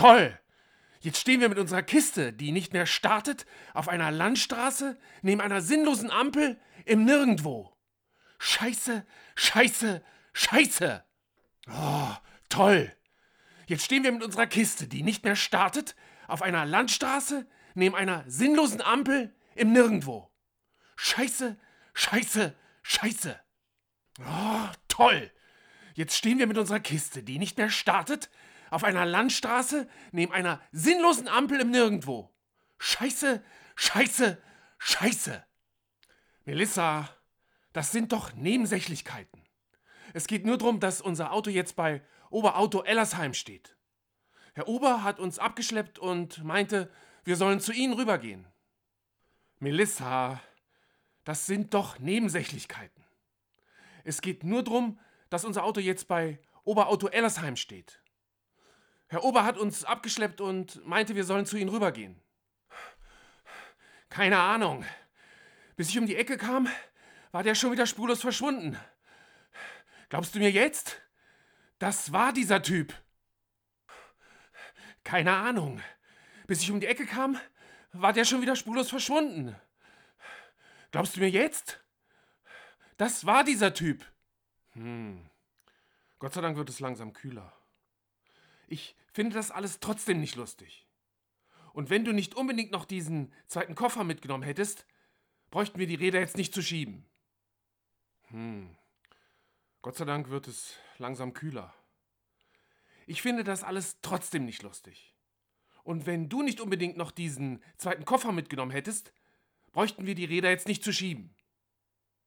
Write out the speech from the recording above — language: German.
toll! Jetzt stehen wir mit unserer Kiste, die nicht mehr startet, auf einer Landstraße, neben einer sinnlosen Ampel, im Nirgendwo. Scheiße, scheiße, scheiße! Oh, toll! Jetzt stehen wir mit unserer Kiste, die nicht mehr startet, auf einer Landstraße, neben einer sinnlosen Ampel, im Nirgendwo. Scheiße, scheiße, scheiße! Oh, toll! Jetzt stehen wir mit unserer Kiste, die nicht mehr startet, auf einer Landstraße, neben einer sinnlosen Ampel im Nirgendwo. Scheiße, scheiße, scheiße! Melissa, das sind doch Nebensächlichkeiten. Es geht nur darum, dass unser Auto jetzt bei Oberauto Ellersheim steht. Herr Ober hat uns abgeschleppt und meinte, wir sollen zu Ihnen rübergehen. Melissa, das sind doch Nebensächlichkeiten. Es geht nur darum, dass unser Auto jetzt bei Oberauto Ellersheim steht. Herr Ober hat uns abgeschleppt und meinte, wir sollen zu Ihnen rübergehen. Keine Ahnung. Bis ich um die Ecke kam, war der schon wieder spurlos verschwunden. Glaubst du mir jetzt? Das war dieser Typ. Keine Ahnung. Bis ich um die Ecke kam, war der schon wieder spurlos verschwunden. Glaubst du mir jetzt? Das war dieser Typ. Gott sei Dank wird es langsam kühler. Ich finde das alles trotzdem nicht lustig. Und wenn du nicht unbedingt noch diesen zweiten Koffer mitgenommen hättest, bräuchten wir die Räder jetzt nicht zu schieben. Gott sei Dank wird es langsam kühler. Ich finde das alles trotzdem nicht lustig. Und wenn du nicht unbedingt noch diesen zweiten Koffer mitgenommen hättest, bräuchten wir die Räder jetzt nicht zu schieben.